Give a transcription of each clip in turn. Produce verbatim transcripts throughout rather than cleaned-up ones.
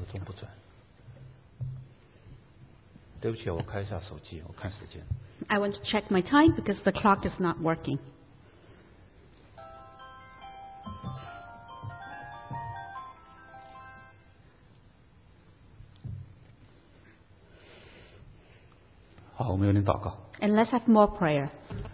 钟不准。对不起，我开一下手机，我看时间。 I want to check my time because the clock is not working. 好，我们有点祷告。 And let's have more prayer.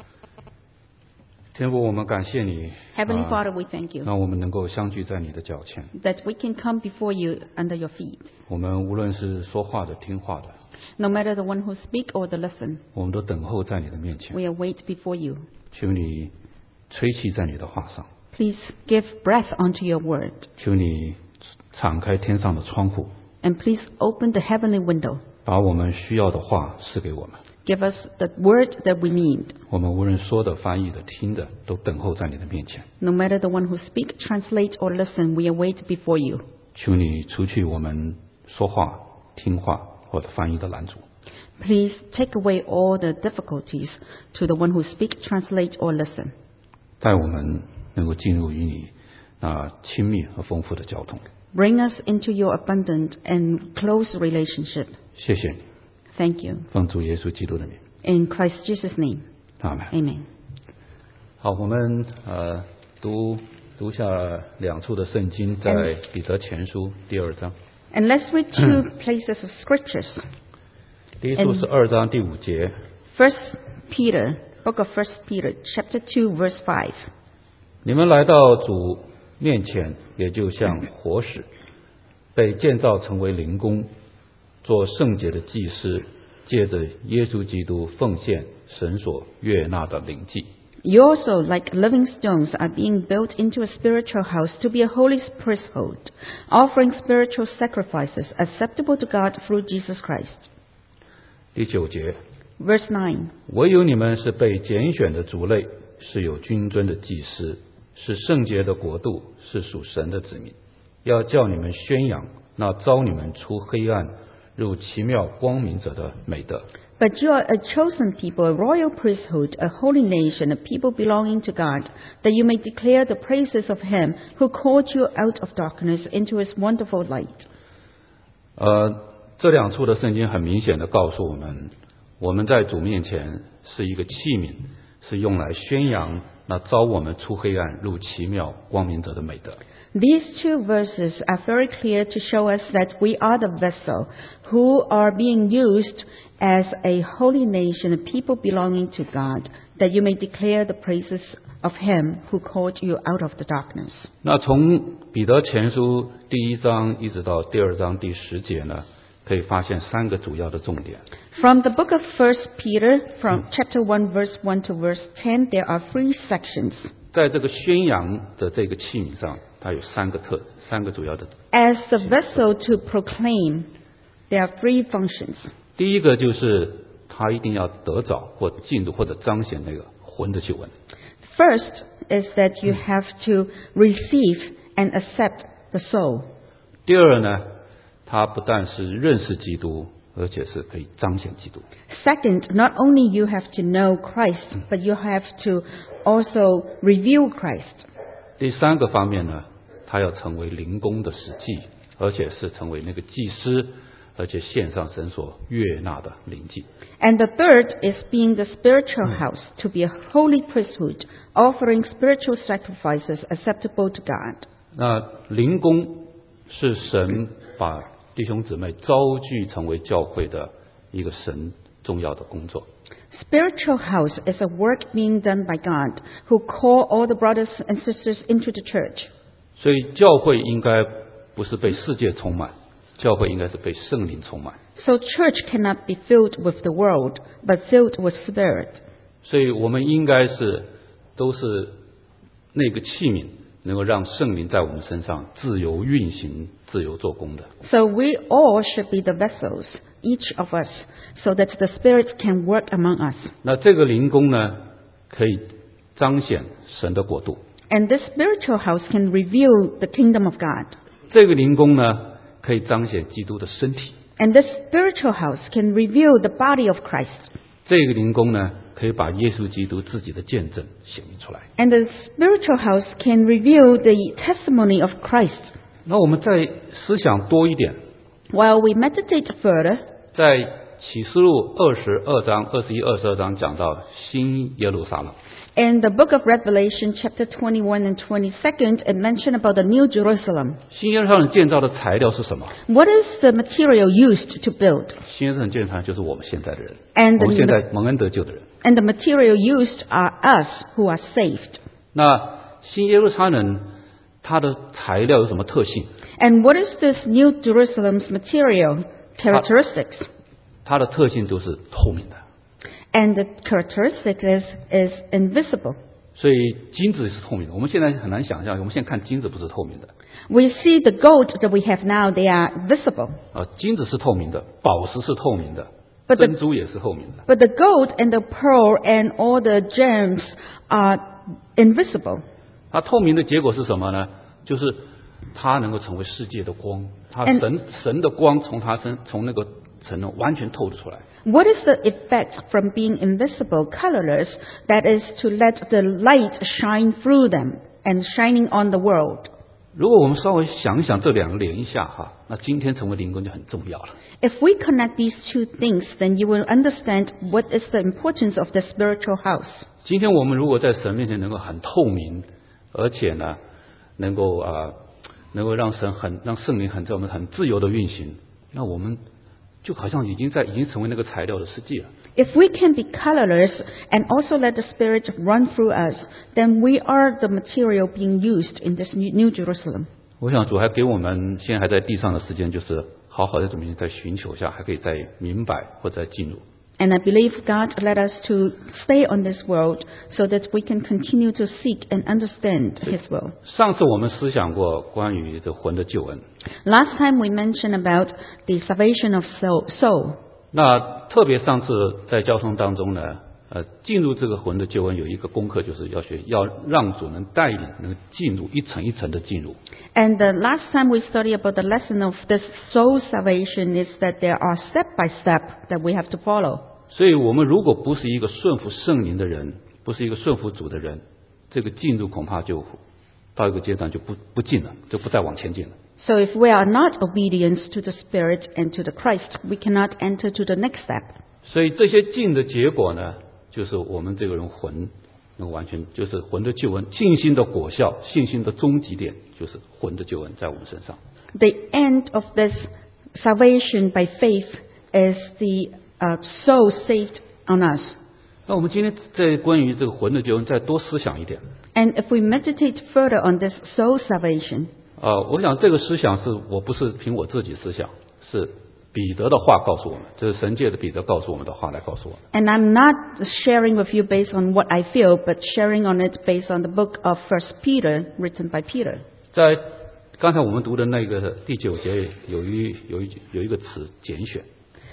天父，我们感谢你， Heavenly 啊 Father, we thank you 让我们能够相聚在你的脚前。 that we can come before you under your feet. 我们无论是说话的、听话的， No matter the one who speak or the listen, 我们都等候在你的面前。 we await before you. 求你吹气在你的话上， Please give breath onto your word. 求你敞开天上的窗户， And please open the heavenly window. 把我们需要的话赐给我们。 Give us the word that we need. 我们无论说的、翻译的、听的，都等候在你的面前。 No matter the one who speak, translate, or listen, we await before you. 求你除去我们说话、听话或者翻译的拦阻。 Please take away all the difficulties to the one who speak, translate, or listen. 带我们能够进入与你那亲密和丰富的交通。 Bring us into your abundant and close relationship. 谢谢你， Thank you. 奉主耶稣基督的名， In Christ Jesus' name. 阿们。 Amen. 好，我们呃读读下两处的圣经，在彼得前书第二章。 And let's read two places of scriptures. 第一处是二章第五节， First Peter, book of First Peter, chapter two, verse five. 你们来到主面前，也就像活石，被建造成为灵宫，做圣洁的祭司，借着耶稣基督奉献神所悦纳的灵祭。 You also, like living stones, are being built into a spiritual house to be a holy priesthood, offering spiritual sacrifices acceptable to God through Jesus Christ. 第九节， Verse nine. 唯有你们是被拣选的族类，是有君尊的祭司，是圣洁的国度，是属神的子民，要叫你们宣扬那召你们出黑暗入奇妙光明者的美德。 But you are a chosen people, a royal priesthood, a holy nation, a people belonging to God, that you may declare the praises of Him who called you out of darkness into His wonderful light. 呃，这两处的圣经很明显的告诉我们，我们在主面前是一个器皿，是用来宣扬那召我们出黑暗入奇妙光明者的美德。 These two verses are very clear to show us that we are the vessel who are being used as a holy nation, a people belonging to God, that you may declare the praises of Him who called you out of the darkness. 那从彼得前书第一章一直到第二章第十节呢，可以发现三个主要的重点。 From the book of First Peter, from chapter one, verse one to verse ten, there are three sections. 在这个宣扬的这个器皿上，它有三个特三个主要的。 As the vessel to proclaim, there are three functions. 第一个就是它一定要得着或进入或者彰显那个魂的救恩。 First is that you have to receive and accept the soul. 第二呢，它不但是认识基督，而且是可以彰显基督。 Second, not only you have to know Christ, but you have to also reveal Christ. 第三个方面呢，它要成为灵宫的实际，而且是成为那个祭司，而且献上神所悦纳的灵祭。 And the third is being the spiritual house, to be a holy priesthood, offering spiritual sacrifices acceptable to God. 那灵宫是神把弟兄姊妹招聚成为教会的一个神重要的工作。 Spiritual house is a work being done by God, who call all the brothers and sisters into the church. 所以教会应该不是被世界充满，教会应该是被圣灵充满。 So church cannot be filled with the world, but filled with Spirit. 所以我们应该是都是那个器皿，能够让圣灵在我们身上自由运行、自由做工的。 So we all should be the vessels, each of us, so that the Spirit can work among us. 那这个灵宫呢，可以彰显神的国度。 And this spiritual house can reveal the kingdom of God. 这个灵宫呢，可以彰显基督的身体。 And this spiritual house can reveal the body of Christ. 这个灵宫呢，可以把耶稣基督自己的见证显明出来。 And the spiritual house can reveal the testimony of Christ. 那我们再思想多一点， While we meditate further, 在启示录二十二章、二十一、二十二章讲到新耶路撒冷。 in the book of Revelation, chapter twenty-one and twenty-second, it mentioned about the New Jerusalem. 新耶路撒冷建造的材料是什么？ What is the material used to build? 新耶路撒冷建造材料就是我们现在的人， And 我们现 the, 在蒙恩得救的人。 and the material used are us who are saved. 那新耶路撒冷它的材料有什么特性？ And what is this New Jerusalem's material characteristics? 它的特性都是透明的。 And the characteristic is, is invisible. 所以金子是透明的，我们现在很难想象，我们现在看金子不是透明的。 We see the gold that we have now, they are visible. 啊，金子是透明的，宝石是透明的， But the- 珍珠也是透明的。 But the gold and the pearl and all the gems are invisible. 它透明的结果是什么呢？就是它能够成为世界的光，它 And- 神神的光从它身从那个层中完全透了出来。 What is the effect from being invisible, colorless? That is to let the light shine through them and shining on the world. 如果我们稍微想一想这两个连一下哈，那今天成为灵工就很重要了。 If we connect these two things, then you will understand what is the importance of the spiritual house. 今天我们如果在神面前能够很透明，而且呢，能够啊、呃，能够让神很让圣灵很在我们很自由的运行，那我们就好像已经在已经成为那个材料的世界了。 If we can be colorless and also let the Spirit run through us, then we are the material being used in this New New Jerusalem. 我想主还给我们现在还在地上的时间，就是好好的怎么样在寻求下，还可以再明白或者再进入。 And I believe God led us to stay on this world so that we can continue to seek and understand His will. 上次我们思想过关于这魂的救恩， Last time we mentioned about the salvation of soul. soul. 那特别上次在交通当中呢，呃，进入这个魂的救恩有一个功课，就是要学要让主能带领，能进入一层一层的进入。 And the last time we studied about the lesson of this soul salvation is that there are step by step that we have to follow. 所以我们如果不是一个顺服圣灵的人，不是一个顺服主的人，这个进入恐怕就到一个阶段就不不进了，就不再往前进了。 So if we are not obedient to the Spirit and to the Christ, we cannot enter to the next step. 所以这些进的结果呢，就是我们这个人魂能完全就是魂的救恩，信心的果效，信心的终极点就是魂的救恩在我们身上。 The end of this salvation by faith is the uh, soul saved on us. 那我们今天在关于这个魂的救恩再多思想一点。 And if we meditate further on this soul salvation, 啊、我想这个思想是我不是凭我自己思想，是彼得的话告诉我们，这是神界的彼得告诉我们的话来告诉我们。 and I'm not sharing with you based on what I feel, but sharing on it based on the book of First Peter, written by Peter. 在刚才我们读的那个第九节有一有一有一个词拣选，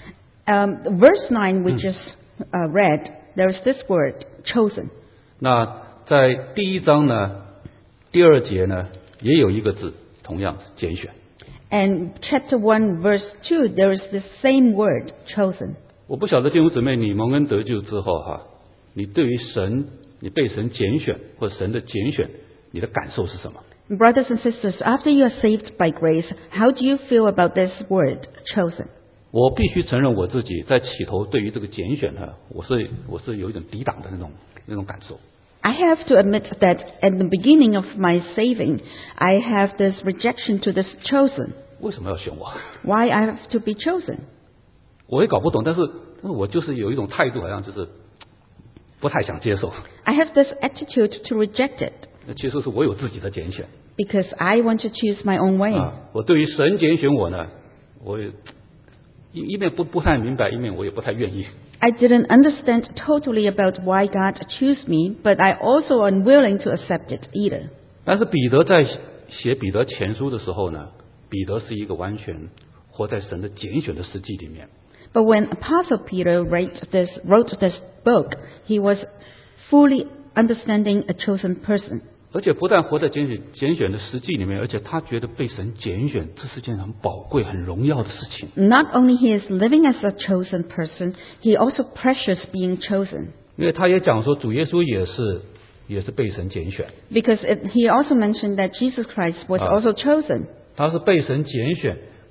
Um, verse nine, we just uh, read, there is this word, chosen. 那在第一章呢，第二节呢，也有一个字，同样是拣选。 And chapter one, verse two, there is the same word, chosen. 我不晓得弟兄姊妹，你蒙恩得救之后哈，你对于神，你被神拣选或者神的拣选，你的感受是什么？ Brothers and sisters, after you are saved by grace, how do you feel about this word, chosen? 我必须承认我自己在起头对于这个拣选呢，我是我是有一种抵挡的那种那种感受。 I have to admit that at the beginning of my saving, I have this rejection to this chosen. 为什么要选我？ Why I have to be chosen? 我也搞不懂，但是但是我就是有一种态度，好像就是不太想接受。 I have this attitude to reject it 那其实是我有自己的拣选 because I want to choose my own way. 啊。我对于神拣选我呢，我也一一面不不太明白，一面我也不太愿意。 I didn't understand totally about why God chose me, but I also unwilling to accept it either. 但是彼得在写彼得前书的时候呢，彼得是一个完全活在神的拣选的实际里面。 But when Apostle Peter wrote this, wrote this book, he was fully understanding a chosen person. 而且不但活在拣选拣选的实际里面，而且他觉得被神拣选，这是件很宝贵、很荣耀的事情。 Not only he is living as a chosen person, he also precious being chosen. 因为他也讲说，主耶稣也是也是被神拣选， Because it, he also mentioned that Jesus Christ was Ah. also chosen. 他是被神拣选，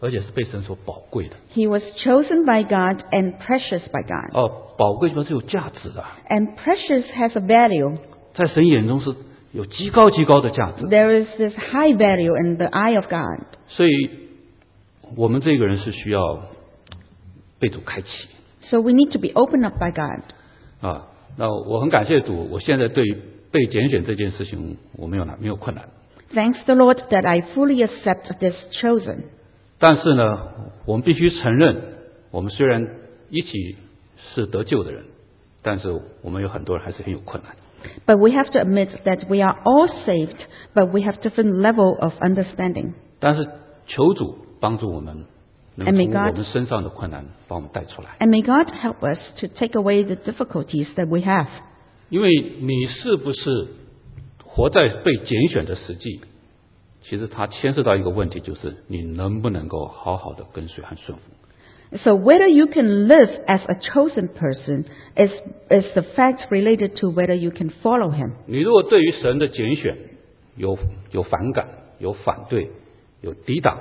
而且是被神所宝贵的。 He was chosen by God and precious by God. 哦，宝贵就是有价值的， And precious has a value. 在神眼中是有极高极高的价值。 There is this high value in the eye of God. 所以我们这个人是需要被主开启 So we need to be opened up by God. 啊。那我很感谢主，我现在对于被拣选这件事情我没有难没有困难。 Thanks the Lord that I fully accept this chosen. 但是呢，我们必须承认，我们虽然一起是得救的人，但是我们有很多人还是很有困难。 But we have to admit that we are all saved, but we have different level of understanding. 但是求主帮助我们，能 And may 从 God- 我们身上的困难把我们带出来。 And may God help us to take away the difficulties that we have. 因为你是不是活在被拣选的实际，其实它牵涉到一个问题，就是你能不能够好好的跟随和顺服。 So whether you can live as a chosen person is, is the fact related to whether you can follow him. 你如果对于神的拣选有有反感、有反对、有抵挡，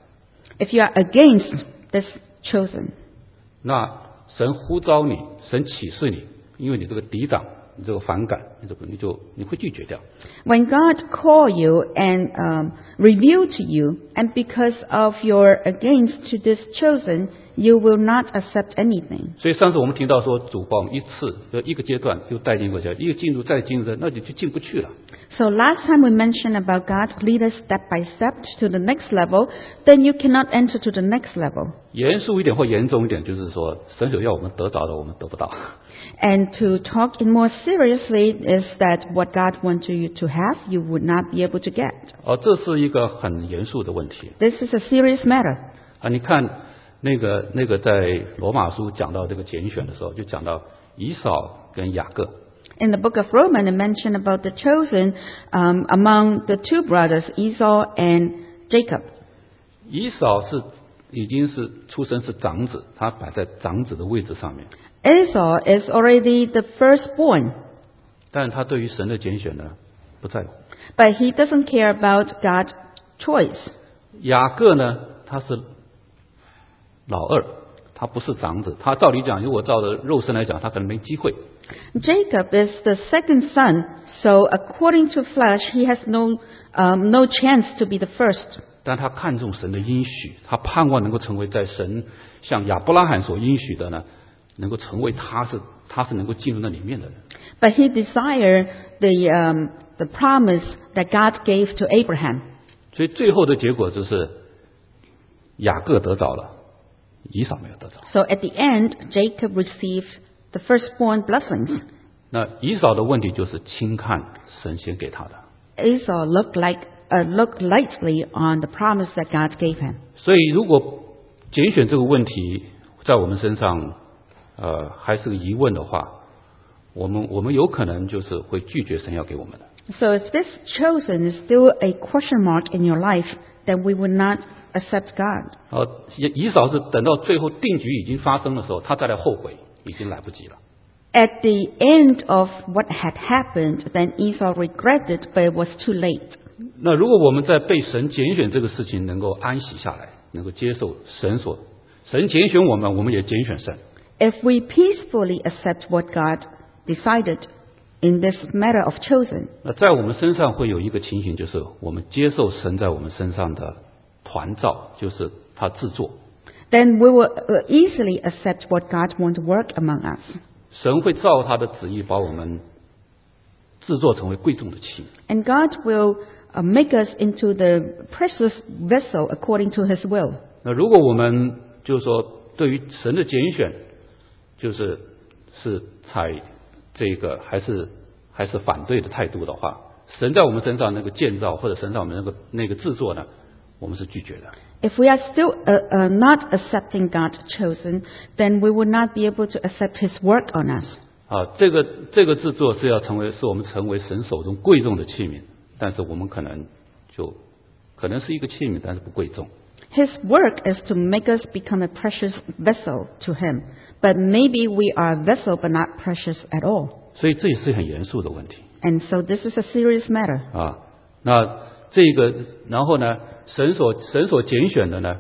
If you are against this chosen, 那神呼召你，神启示你，因为你这个抵挡、你这个反感，你这个你就你会拒绝掉。 when God call you and um, reveal to you, and because of your against to this chosen, you will not accept anything. 所以上次我们听到说，主把我们一次就一个阶段又带进过去，一个进入再进入，那你就进不去了。 So last time we mentioned about God lead us step by step to the next level, then you cannot enter to the next level. 严肃一点或严重一点，就是说，神所要我们得着的，我们得不到。 And to talk it more seriously is that what God wants you to have, you would not be able to get. 哦，这是一个很严肃的问题 This is a serious matter. 啊！你看那个那个在罗马书讲到这个拣选的时候，就讲到以扫跟雅各。 In the book of Romans, it mentioned about the chosen um, among the two brothers, Esau and Jacob. 以扫是已经是出生是长子，他摆在长子的位置上面， Esau is already the firstborn, 但他对于神的拣选呢不在乎。 but he doesn't care about God's choice. 雅各呢，他是老二，他不是长子。他照理讲，如果照着肉身来讲，他可能没机会。 Jacob is the second son, so according to flesh, he has no, um, no chance to be the first. 但他看重神的应许，他盼望能够成为在神像亚伯拉罕所应许的呢，能够成为他是他是能够进入那里面的人。 But he desired the, um, the promise that God gave to Abraham. 所以最后的结果就是雅各得着了，以扫没有得着。 So at the end, Jacob received the firstborn blessings. 那以扫的问题就是轻看神先给他的。 Esau looked like uh, looked lightly on the promise that God gave him. 所以如果拣选这个问题在我们身上，呃，还是个疑问的话，我们我们有可能就是会拒绝神要给我们的。 So if this chosen is still a question mark in your life, then we would not accept God. 呃，以以扫是等到最后定局已经发生的时候，他再来后悔，已经来不及了。 At the end of what had happened, then Esau regretted, but it was too late. 那如果我们在被神拣选这个事情能够安息下来，能够接受神所神拣选我们，我们也拣选神。 If we peacefully accept what God decided in this matter of chosen, 那在我们身上会有一个情形，就是我们接受神在我们身上的团造，就是他制作。 then we will uh, easily accept what God wants to work among us. 神会照他的旨意把我们制作成为贵重的器皿。 And God will uh, make us into the precious vessel according to His will. 那如果我们就是说对于神的拣选，就是是采这个还是还是反对的态度的话，神在我们身上那个建造或者神在我们那个那个制作呢，我们是拒绝的。 If we are still uh, uh, not accepting God's chosen, then we will not be able to accept His work on us. 啊，这个这个制作是要成为是我们成为神手中贵重的器皿，但是我们可能就可能是一个器皿，但是不贵重。 His work is to make us become a precious vessel to Him, but maybe we are a vessel but not precious at all. 所以这也是很严肃的问题 And so this is a serious matter. 啊。那这个然后呢，神所神所拣选的呢，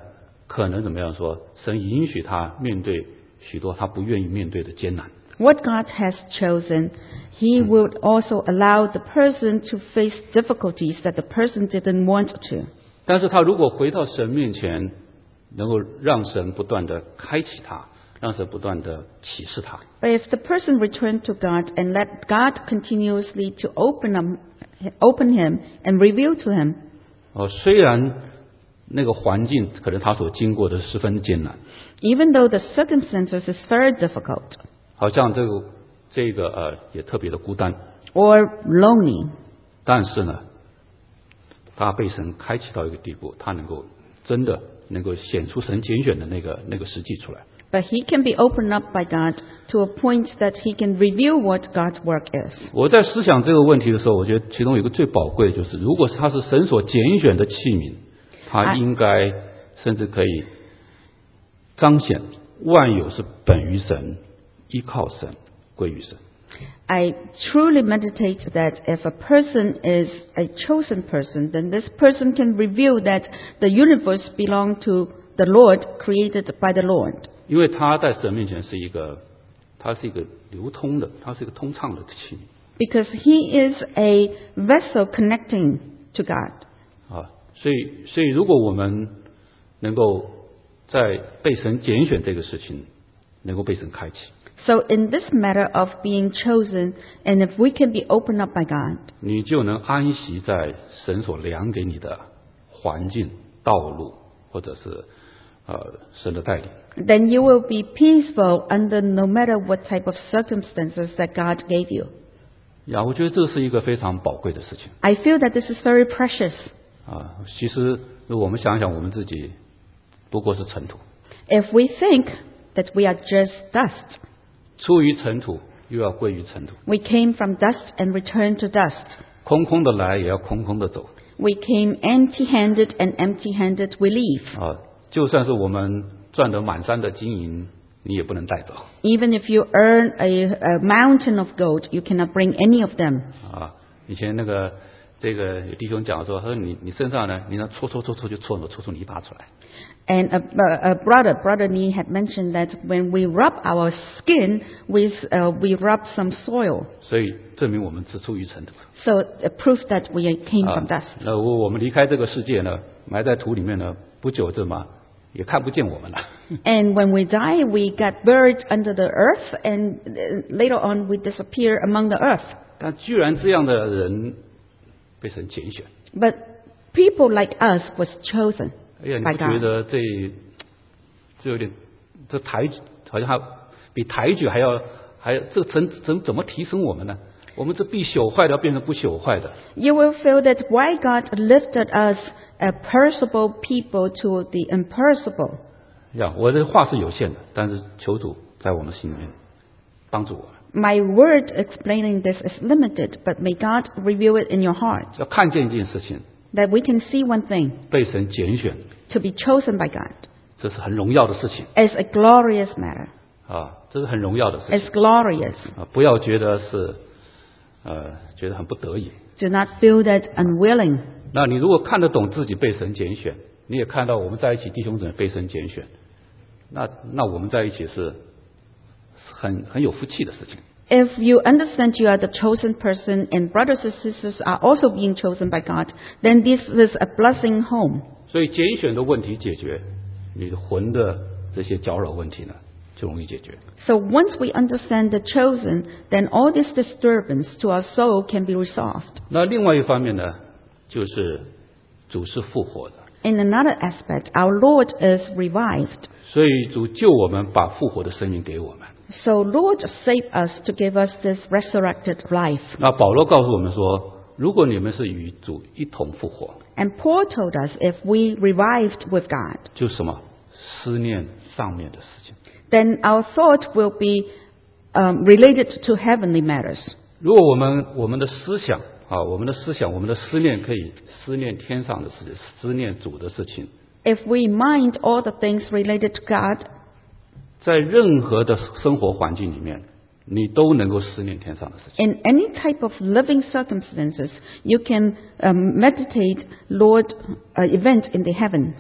可能怎么样说？神允许他面对许多他不愿意面对的艰难。 What God has chosen, He would also allow the person to face difficulties that the person didn't want to. 但是他如果回到神面前，能够让神不断的开启他，让神不断的启示他。 But if the person returned to God and let God continuously to open him, open him and reveal to him, 哦，虽然那个环境可能他所经过的十分艰难， even though the circumstances is very difficult 好像这个这个呃也特别的孤单， or lonely, 但是呢，他被神开启到一个地步，他能够真的能够显出神拣选的那个那个实际出来。 but he can be opened up by God to a point that he can reveal what God's work is. 我在思想这个问题的时候，我觉得其中有一个最宝贵的就是，如果他是神所拣选的器皿，他应该甚至可以彰显万有是本于神，依靠神，归于神。 I truly meditate that if a person is a chosen person, then this person can reveal that the universe belongs to the Lord, created by the Lord. 因为他在神面前是一个，他是一个流通的，他是一个通畅的器皿。 Because he is a vessel connecting to God. 啊，所以所以如果我们能够在被神拣选这个事情，能够被神开启。 So in this matter of being chosen, and if we can be opened up by God, 你就能安息在神所量给你的环境、道路，或者是呃神的带领。 then you will be peaceful under no matter what type of circumstances that God gave you. 呀，我觉得这是一个非常宝贵的事情 I feel that this is very precious. 啊。其实，如果我们想想，我们自己不过是尘土， If we think that we are just dust, 出于尘土，又要归于尘土， we came from dust and returned to dust. 空空的来，也要空空的走 We came empty-handed and empty-handed we leave. 啊。就算是我们赚得满山的金银，你也不能带走 Even if you earn a, a mountain of gold, you cannot bring any of them. 啊。以前那个这个有弟兄讲说，他说你你身上呢，你那搓搓搓搓就搓搓搓出泥巴出来。 And a, a, a brother, brother Nee had mentioned that when we rub our skin, we, uh, we rub some soil. 所以证明我们是出于尘土 So a proof that we came 啊 from dust. 那我我们离开这个世界呢，埋在土里面呢，不久这么也看不见我们了。 And when we die, we got buried under the earth, and uh, later on we disappear among the earth. 但居然这样的人被神拣选， But people like us was chosen 哎呀，你 by 不觉 God. 得这这有点这抬好像还比抬举还要还要这怎怎怎么提升我们呢？我们这必朽坏的要变成不朽坏的。 You will feel that why God lifted us, a perishable people, to the imperishable. 呀，我的话是有限的，但是求主在我们心里面帮助我们， My word explaining this is limited, but may God reveal it in your heart, 要看见一件事情， that we can see one thing, 被神拣选， to be chosen by God. 这是很荣耀的事情 It's a glorious matter. 啊，这是很荣耀的事情 It's glorious. 啊！不要觉得是呃觉得很不得已。 Do not feel that unwilling. 那你如果看得懂自己被神拣选，你也看到我们在一起弟兄姊妹被神拣选，那那我们在一起是很很有福气的事情。 If you understand you are the chosen person and brothers and sisters are also being chosen by God, then this is a blessing home. 所以拣选的问题解决，你的魂的这些搅扰问题呢，就容易解决。 So once we understand the chosen, then all this disturbance to our soul can be resolved. 那另外一方面呢，就是主是复活的， In another aspect, our Lord is revived. 所以主救我们，把复活的生命给我们。 So Lord save us to give us this resurrected life. 那保罗告诉我们说，如果你们是与主一同复活， And Paul told us if we revived with God, 就是什么思念上面的事情。 then our thought will be um, related to heavenly matters. 如果我们我们的思想啊，我们的思想，我们的思念可以思念天上的事情，思念主的事情， If we mind all the things related to God, 在任何的生活环境里面，你都能够思念天上的事情。 in any type of living circumstances, you can um, meditate Lord uh, event in the heavens.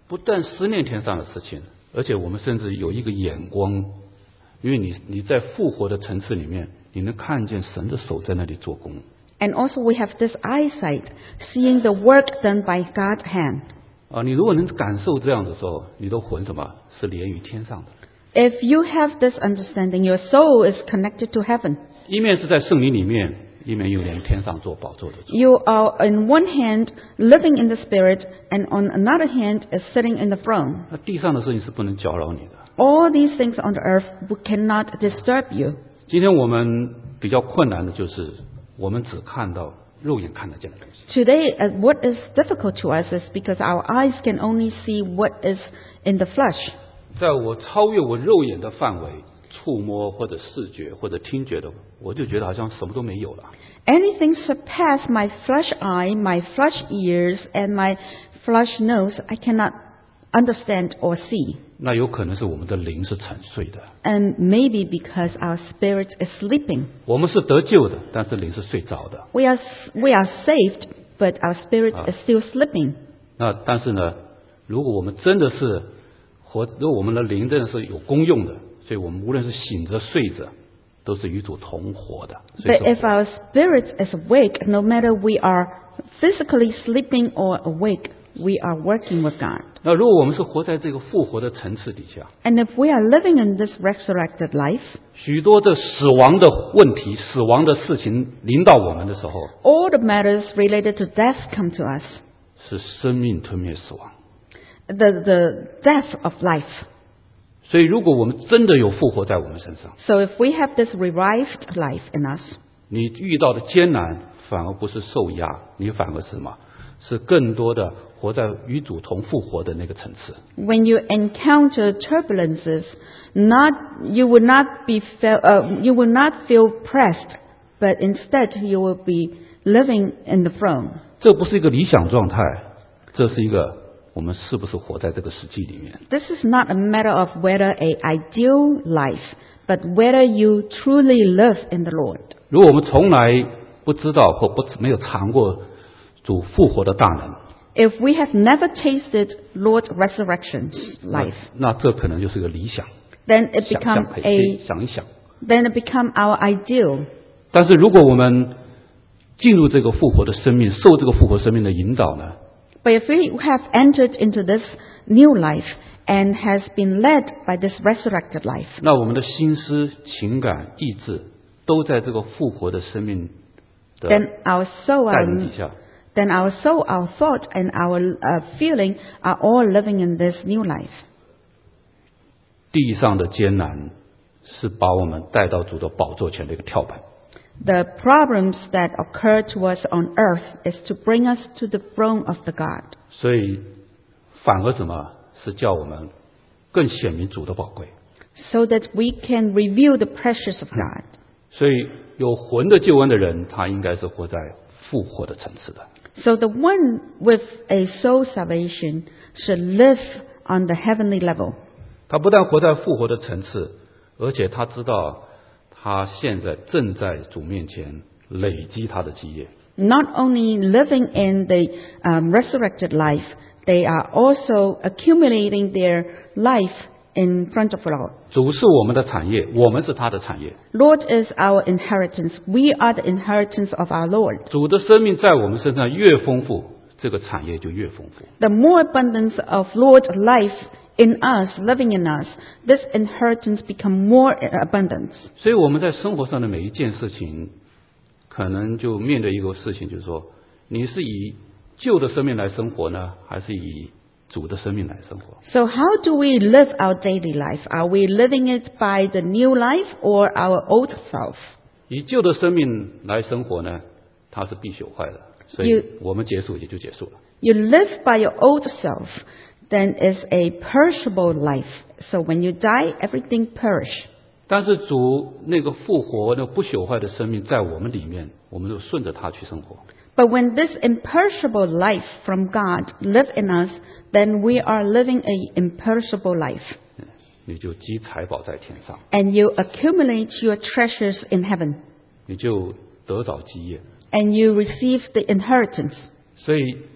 不但思念天上的事情，而且我们甚至有一个眼光，因为你你在复活的层次里面，你能看见神的手在那里做工。 And also we have this eyesight, seeing the work done by God's hand. 啊，你如果能感受这样的时候，你的魂什么是连于天上的。 If you have this understanding, your soul is connected to heaven. 一面是在圣灵里面，一面又连天上做宝座的主。 You are on one hand living in the Spirit, and on another hand is sitting in the throne. 那地上的事情是不能搅扰你的。 All these things on the earth cannot disturb you. 今天我们比较困难的就是，我们只看到肉眼看得见的东西。 Today, uh, what is difficult to us is because our eyes can only see what is in the flesh. 在我超越我肉眼的范围，触摸或者视觉或者听觉的，我就觉得好像什么都没有了。 Anything surpass my flesh eye, my flesh ears, and my flesh nose, I cannot understand or see. 那有可能是我们的灵是沉睡的。 And maybe because our spirit is sleeping. 我们是得救的，但是灵是睡着的。 We are, we are saved, but our spirit is still sleeping. 那但是呢，如果我们真的是活，如果我们的灵真的是有功用的，所以我们无论是醒着睡着，都是与主同活的。 But if our spirit is awake, no matter we are physically sleeping or awake, we are working with God. 那如果我们是活在这个复活的层次底下， And if we are living in this resurrected life, 许多的死亡的问题、死亡的事情临到我们的时候， all the matters related to death come to us. 是生命吞灭死亡。 The, the death of life. 所以，如果我们真的有复活在我们身上， So if we have this revived life in us, 你遇到的艰难反而不是受压，你反而是什么？是更多的活在与主同复活的那个层次。 when you encounter turbulences, not you will not be fe- uh, you will not feel pressed, but instead you will be living in the throne. 这不是一个理想状态，这是一个我们是不是活在这个实际里面。 This is not a matter of whether a ideal life, but whether you truly live in the Lord. 如果我们从来不知道或不没有尝过主复活的大能， If we have never tasted Lord's resurrection 那 life, 那这可能就是个理想， then it 想象 becomes 可以 a 想一想。 then it become our ideal. 但是如果我们进入这个复活的生命，受这个复活生命的引导呢， But if we have entered into this new life and has been led by this resurrected life, 那我们的心思、情感、意志都在这个复活的生命的 then our soul, 带领 our, 底下。 then our soul, our thought, and our uh, feeling are all living in this new life. 地上的艰难是把我们带到主的宝座前的一个跳板。 The problems that occur to us on earth is to bring us to the throne of the God. 所以反而什么是叫我们更显明主的宝贵。 So that we can reveal the precious of God. 所以有魂的救恩的人，他应该是活在复活的层次的。 So the one with a soul salvation should live on the heavenly level. 他不但活在复活的层次，而且他知道他现在正在主面前累积他的基业。 Not only living in the um, resurrected life, they are also accumulating their life in front of the Lord. 主是我们的产业，我们是他的产业。 Lord is our inheritance. We are the inheritance of our Lord. 主的生命在我们身上越丰富，这个产业就越丰富。 The more abundance of Lord's life in us, living in us, this inheritance become more abundant. 所以我们在生活上的每一件事情，可能就面对一个事情，就是说，你是以旧的生命来生活呢，还是以主的生命来生活？ So how do we live our daily life? Are we living it by the new life or our old self? 以旧的生命来生活呢，它是必朽坏的，所以 You- 我们结束也就结束了。 You live by your old self, then it's a perishable life. So when you die, everything perish. 但是主那个复活、那个不朽坏的生命在我们里面，我们就顺着它去生活。 But when this imperishable life from God live in us, then we are living a imperishable life. 你就积财宝在天上， And you accumulate your treasures in heaven. 你就得着基业。 And you receive the inheritance. 所以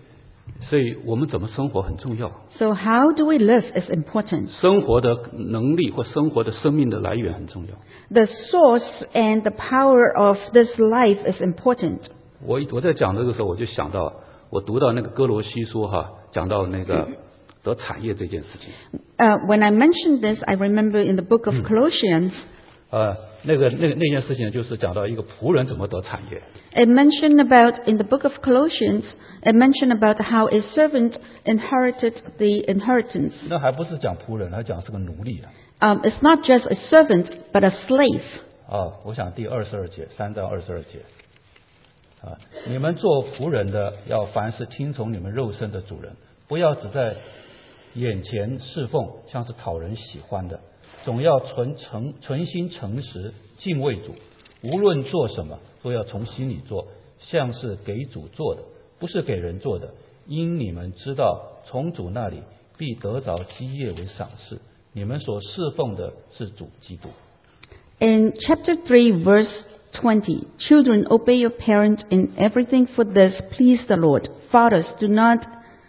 所以我们怎么生活很重要。 So how do we live is important. 生活的能力或生活的生命的来源很重要。 The source and the power of this life is important. 我我在讲这个时候，我就想到我读到那个哥罗西书哈，讲到那个得产业这件事情。 Uh, when I mentioned this, I remember in the book of Colossians, 呃，那个那个那件事情就是讲到一个仆人怎么得产业。 it mentioned about, in the book of Colossians, it mentioned about how a servant inherited the inheritance. 那还不是讲仆人，他讲是个奴隶啊。 Um, it's not just a servant, but a slave. 啊，我想第二十二节，三章二十二节。啊，你们做仆人的，要凡事听从你们肉身的主人，不要只在眼前侍奉，像是讨人喜欢的，总要存诚存心诚实，敬畏主。无论做什么，都要从心里做，像是给主做的，不是给人做的。因你们知道，从主那里必得着基业为赏赐。你们所侍奉的是主基督。 In chapter three, verse twenty, children, obey your parents in everything, for this please the Lord. Fathers, do not.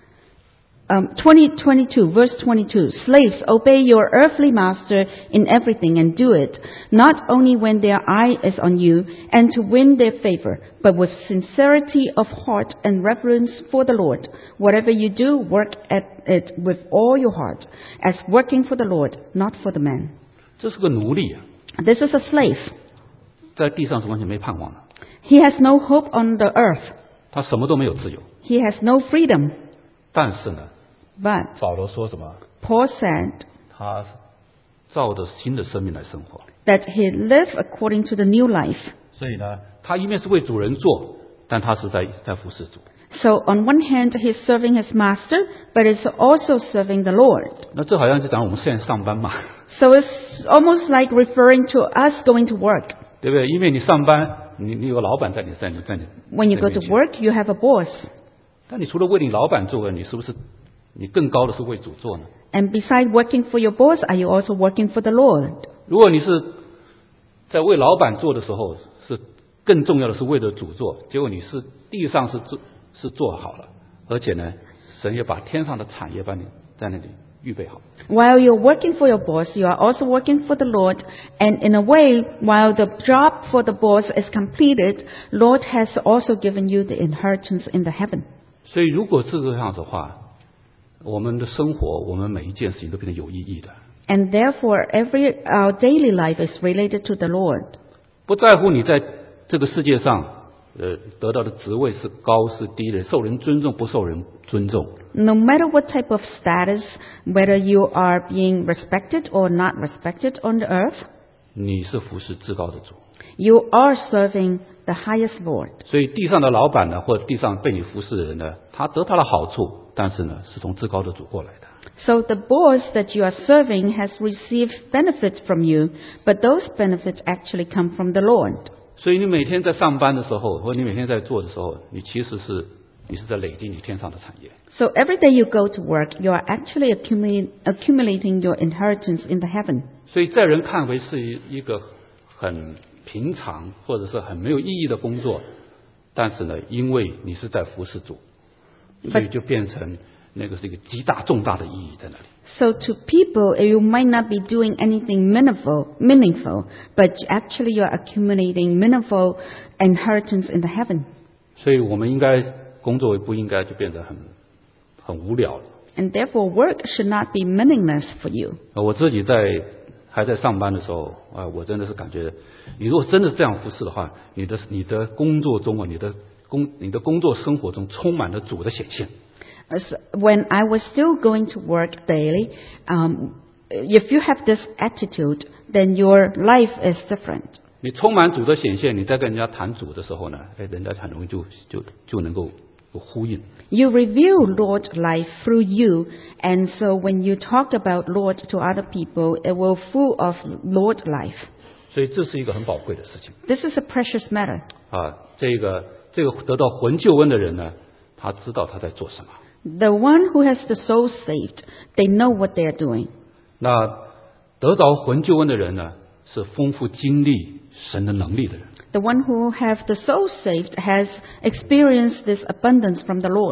Um, twenty, twenty-two, verse twenty-two, slaves, obey your earthly master in everything and do it, not only when their eye is on you and to win their favor, but with sincerity of heart and reverence for the Lord. Whatever you do, work at it with all your heart, as working for the Lord, not for the man. 这是个奴隶啊， This is a slave. 在地上是完全没盼望的， He has no hope on the earth. 他什么都没有自由。 He has no freedom. 但是呢， But 保罗说什么？ Paul said 他照着新的生命来生活。 that he lived according to the new life. 所以呢，他一面是为主人做，但他是在在服侍主。 So on one hand, he's serving his master, but he's also serving the Lord. 那这好像就讲我们现在上班嘛， So it's almost like referring to us going to work. 对不对？因为你上班，你你有个老板在你在你在你。 When you go to work, you have a boss. 但你除了为你老板做，你是不是你更高的是为主做呢？ And besides working for your boss, are you also working for the Lord? 如果你是在为老板做的时候，是更重要的是为了主做，结果你是地上是做是做好了，而且呢，神也把天上的产业把你在那里预备好。 While you're working for your boss, you are also working for the Lord. And in a way, while the job for the boss is completed, Lord has also given you the inheritance in the heaven. 所以如果这个样子的话，我们的生活，我们每一件事情都变得有意义的。 And therefore, every our daily life is related to the Lord. 不在乎你在这个世界上，呃，得到的职位是高是低的，受人尊重不受人尊重。 No matter what type of status, whether you are being respected or not respected on the earth, 你是服侍至高的主。 you are serving the highest Lord. 所以地上的老板呢，或者地上被你服侍的人呢，他得他的好处，但是呢，是从至高的主过来的。 So the boss that you are serving has received benefits from you, but those benefits actually come from the Lord. 所以你每天在上班的时候，或者你每天在做的时候，你其实是你是在累积你天上的产业。 So every day you go to work, you are actually accumulating, accumulating your inheritance in the heaven. 所以在人看为是一一个很平常或者是很没有意义的工作，但是呢，因为你是在服侍主，所以就变成那个是一个极大重大的意义在那里。 So to people, you might not be doing anything meaningful, meaningful, but actually you are accumulating meaningful inheritance in the heaven. 所以我们应该工作不应该就变得很很无聊了。 And therefore work should not be meaningless for you. 我自己在还在上班的时候啊，我真的是感觉，你如果真的这样服侍的话，你的你的工作中啊，你的工你的工作生活中充满了主的显现。 As when I was still going to work daily, um, if you have this attitude, then your life is different. 你充满主的显现，你在跟人家谈主的时候呢，哎，人家很容易就就就能够有呼应。 You reveal Lord life through you, and so when you talk about Lord to other people, it will full of Lord life. 所以这是一个很宝贵的事情 This is a precious matter. 啊！这个这个得到魂救恩的人呢，他知道他在做什么。 The one who has the soul saved, they know what they are doing. 那得着魂救恩的人呢，是丰富经历神的能力的人。 The one who have the soul saved has experienced this abundance from the Lord.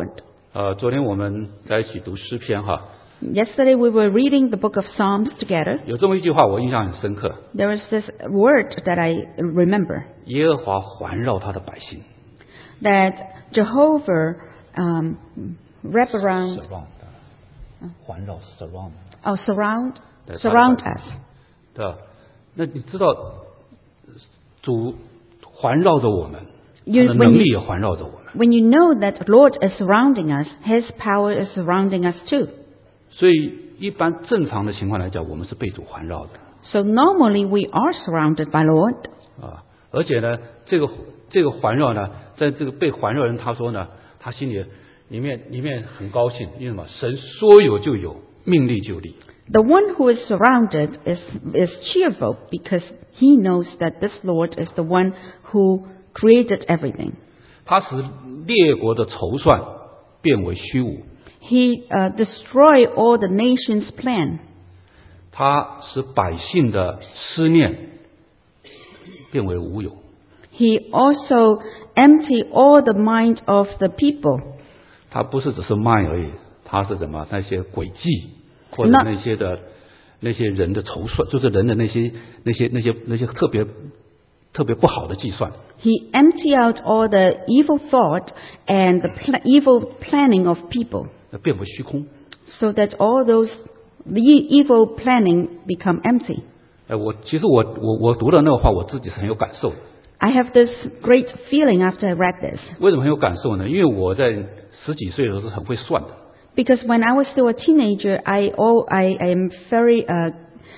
呃，昨天我们在一起读诗篇哈， Yesterday we were reading the book of Psalms together. 有这么一句话我印象很深刻， There is this word that I remember, 耶和华环绕他的百姓 that Jehovah um, wrap around, ，surround， 环绕 surround， oh, surround, 对 surround 他的百 us. 姓对吧？那你知道主环绕着我们，他 You- 的 when 能 you- 力也环绕着我们， When you know that Lord is surrounding us, His power is surrounding us too. 所以一般正常的情况来讲，我们是被主环绕的 So normally we are surrounded by Lord. 啊。而且呢，这个这个环绕呢，在这个被环绕人，他说呢，他心里里面里面很高兴，因为什么？神说有就有，命立就立。 The one who is surrounded is, is cheerful because he knows that this Lord is the one who created everything. 他使列国的筹算变为虚无， He uh, destroyed all the nations' plan. 他使百姓的思念变为无有。 He also emptied all the mind of the people. 他不是只是卖而已，他是什么？那些诡计或者那那些的那些人的筹算，就是人的那些那些那些那些特别特别不好的计算。 He emptied out all the evil thought and the pl- evil planning of people, 那变为虚空。 so that all those the e- evil planning become empty. 哎，我其实我我我读了那个话，我自己是很有感受的。 I have this great feeling after I read this, 为什么很有感受呢？因为我在十几岁的时候是很会算的。 because when I was still a teenager, I oh I am very uh,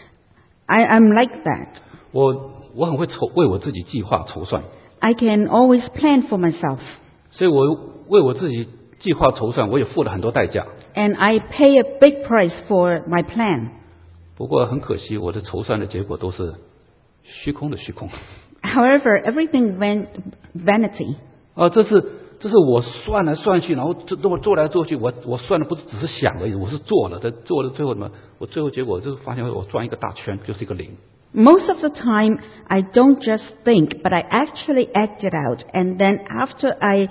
I am like that. 我我很会筹为我自己计划筹算， I can always plan for myself, 所以我为我自己计划筹算，我也付了很多代价。 and I pay a big price for my plan. 不过很可惜，我的筹算的结果都是虚空的虚空。 However, everything went vanity. 啊，这是这是我算来算去，然后这做做来做去，我我算的不是只是想而已，我是做了的，做了最后什么？我最后结果就是发现我转一个大圈，就是一个零。 Most of the time, I don't just think, but I actually act it out. And then after I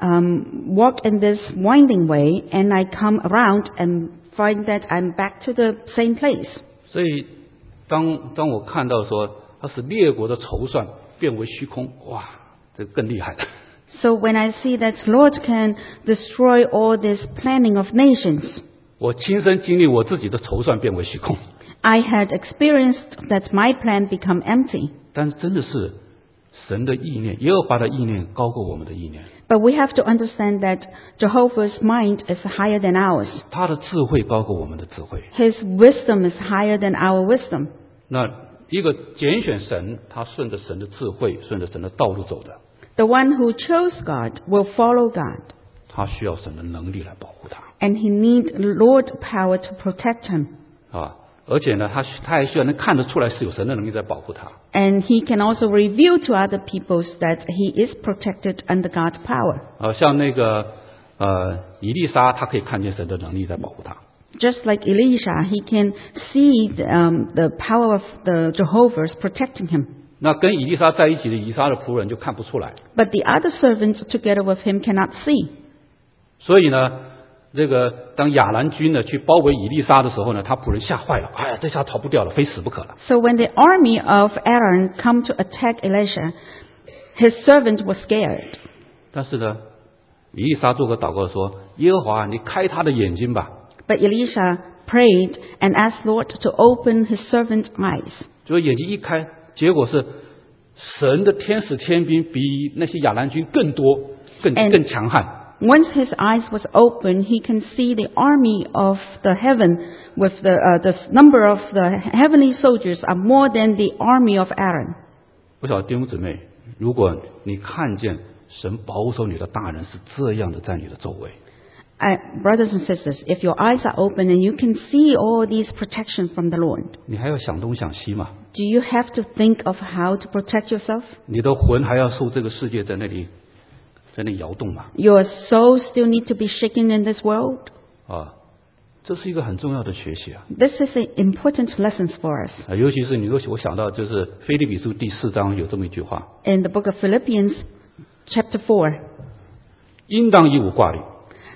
um, walk in this winding way, and I come around and find that I'm back to the same place. 所以当当我看到说它使列国的筹算变为虚空，哇，这更厉害了。 So when I see that Lord can destroy all this planning of nations, 我亲身经历我自己的筹算变为虚空， I had experienced that my plan become empty. 但是真的是神的意念，耶和华的意念高过我们的意念， But we have to understand that Jehovah's mind is higher than ours. 他的智慧高过我们的智慧。 His wisdom is higher than our wisdom. 那一个拣选神，他顺着神的智慧，顺着神的道路走的， The one who chose God will follow God, 他需要神的能力来保护他 and he needs Lord's power to protect him. 啊！而且呢，他他还需要能看得出来是有神的能力在保护他。 And he can also reveal to other people that he is protected under God's power. 啊，像那个呃以利沙，他可以看见神的能力在保护他。 Just like Elisha, he can see the, um, the power of the Jehovah's protecting him. 那跟以利沙在一起的以利沙的仆人就看不出来。 But the other servants together with him cannot see. 所以呢，这个当亚兰军呢去包围以利沙的时候呢，他仆人吓坏了，哎呀，这下逃不掉了，非死不可了。 So when the army of Aaron come to attack Elisha, his servant was scared. 但是呢，以利沙做个祷告说：“耶和华，你开他的眼睛吧。” But Elisha prayed and asked Lord to open his servant's eyes. 结果眼睛一开，结果是神的天使天兵比那些亚兰军更多、更 And- 更强悍。 Once his eyes was open, he can see the army of the heaven with the, uh, the number of the heavenly soldiers are more than the army of Aaron. 不晓得弟兄姊妹，如果你看见神保守你的大人是这样的在你的周围， Uh, brothers and sisters, if your eyes are open and you can see all these protection from the Lord, 你还要想东想西嘛？ do you have to think of how to protect yourself? 你的魂还要受这个世界在那里在那里摇动嘛？ Your soul still need to be shaken in this world? 啊，这是一个很重要的学习啊！ This is an important lesson for us. 啊，尤其是你说我想到就是腓立比书第四章有这么一句话： In the book of Philippians, chapter four, 应当以武挂虑，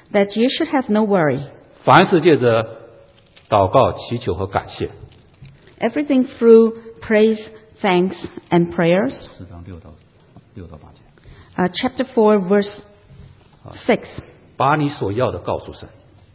that you should have no worry. 凡事借着祷告、祈求和感谢。 Everything through praise, thanks, and prayers. 四章六到六到八节。 Uh, chapter four, verse six. 把你所要的告诉神。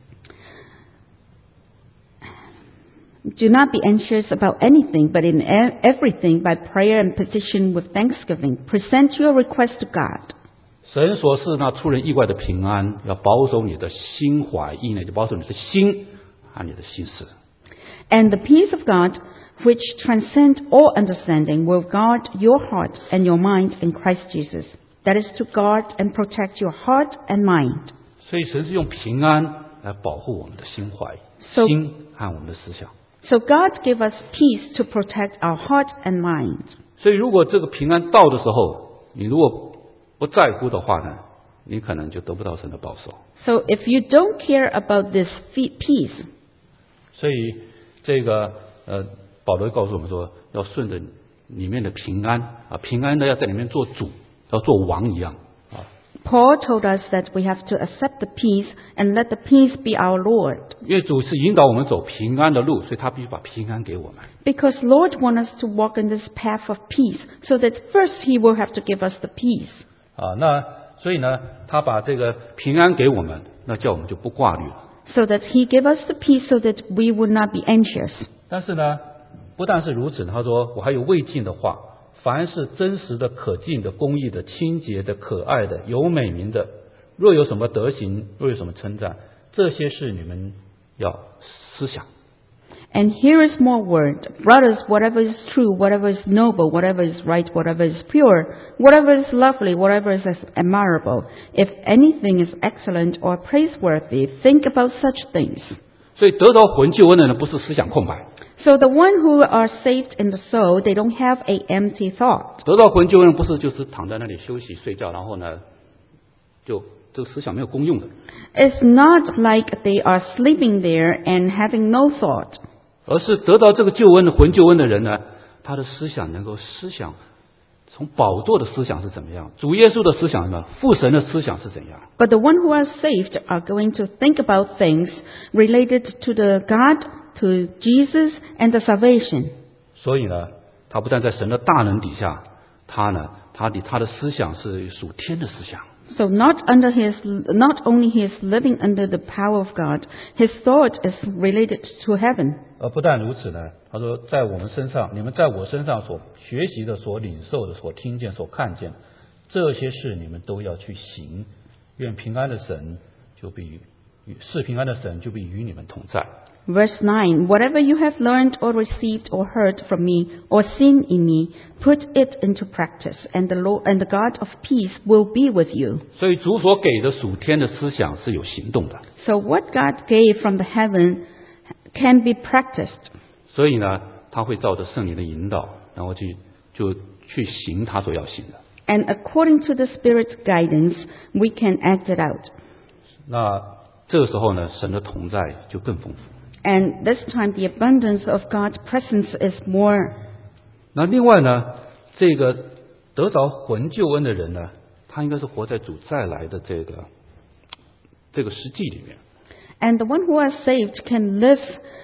Do not be anxious about anything, but in e- everything, by prayer and petition with thanksgiving, present your request to God. 神所赐那出人意外的平安，要保守你的心怀意念，就保守你的心和你的心思。 And the peace of God, which transcends all understanding, will guard your heart and your mind in Christ Jesus. That is to guard and protect your heart and mind. 所以神是用平安来保护我们的心怀、 So- 心和我们的思想。 So God gave us peace to protect our heart and mind. 所以如果这个平安到的时候，你如果不在乎的话呢，你可能就得不到神的保守。 So if you don't care about this fe- peace, 所以这个呃，保罗告诉我们说，要顺着里面的平安啊，平安的要在里面做主，要做王一样啊。 Paul told us that we have to accept the peace and let the peace be our Lord. 因为主是引导我们走平安的路，所以他必须把平安给我们。 Because Lord wants us to walk in this path of peace, so that first He will have to give us the peace. 啊，那所以呢，他把这个平安给我们，那叫我们就不挂虑了。 So that He gave us the peace so that we would not be anxious. 但是呢，不但是如此，他说我还有未尽的话，凡是真实的、可敬的、公义的、清洁的、可爱的、有美名的，若有什么德行，若有什么称赞，这些事你们要思想。 And here is more word. Brothers, whatever is true, whatever is noble, whatever is right, whatever is pure, whatever is lovely, whatever is admirable, if anything is excellent or praiseworthy, think about such things. 所以得着魂救恩的人，不是思想空白， So the one who are saved in the soul, they don't have a empty thought. 得到魂救恩不是就是躺在那里休息睡觉，然后呢，就这个思想没有功用的， It's not like they are sleeping there and having no thought. 而是得到这个救恩的魂救恩的人呢，他的思想能够思想从宝座的思想是怎么样，主耶稣的思想呢，父神的思想是怎样。 But the one who are saved are going to think about things related to the God, to Jesus, and the salvation. 所以呢，他不但在神的大能底下，他呢，他的他的思想是属天的思想。 So not under his, not only he is living under the power of God, his thought is related to heaven. 而不但如此呢，他说，在我们身上，你们在我身上所学习的、所领受的、所听见、所看见，这些事你们都要去行。愿平安的神就必与是平安的神就必与你们同在。 Verse nine, whatever you have learned or received or heard from me or seen in me, put it into practice, and the Lord and the God of peace will be with you. 所以主所给的属天的思想是有行动的。 So what God gave from the heaven can be practiced. 所以呢，他会照着圣灵的引导，然后去就去行他所要行的。 And according to the Spirit's guidance, we can act it out. 那这个时候呢，神的同在就更丰富。 And this time the abundance of God's presence is more. 那另外呢，这个得着魂救恩的人呢，他应该是活在主再来的这个这个实际里面。 And the one who are saved can live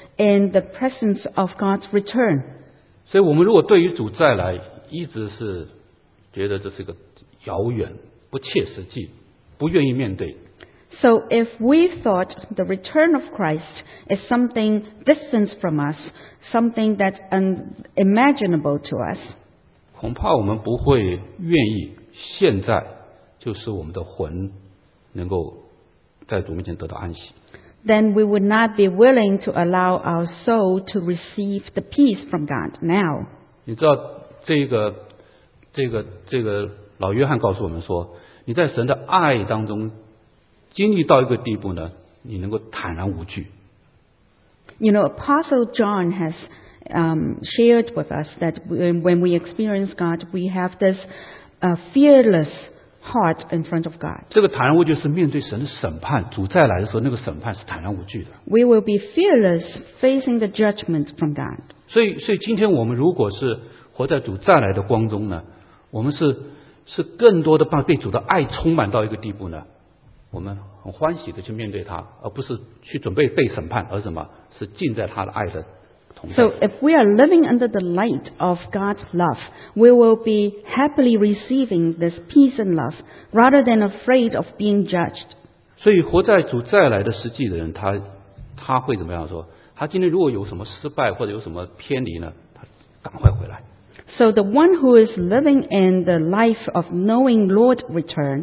in the presence of God's return. 所以我们如果对于主再来一直是觉得这是个遥远、不切实际、不愿意面对， So if we thought the return of Christ is something distant from us, something that's unimaginable to us, 恐怕我们不会愿意现在就使我们的魂能够在主面前得到安息。 then we would not be willing to allow our soul to receive the peace from God now. 你知道这个这个这个老约翰告诉我们说，你在神的爱当中经历到一个地步呢，你能够坦然无惧。 You know, Apostle John has um, shared with us that when when we experience God, we have this uh, fearless heart in front of God. 这个坦然无惧是面对神的审判，主再来的时候，那个审判是坦然无惧的。 We will be fearless facing the judgment from God. 所以，所以今天我们如果是活在主再来的光中呢，我们是是更多的把被主的爱充满到一个地步呢， 我们很欢喜的去面对它，而不是去准备被审判，而什么是浸在他的爱的同在。 So if we are living under the light of God's love, we will be happily receiving this peace and love rather than afraid of being judged. 所以活在主再来的实际的人，他他会怎么样说？他今天如果有什么失败或者有什么偏离呢，他赶快回来。 So the one who is living in the life of knowing Lord return,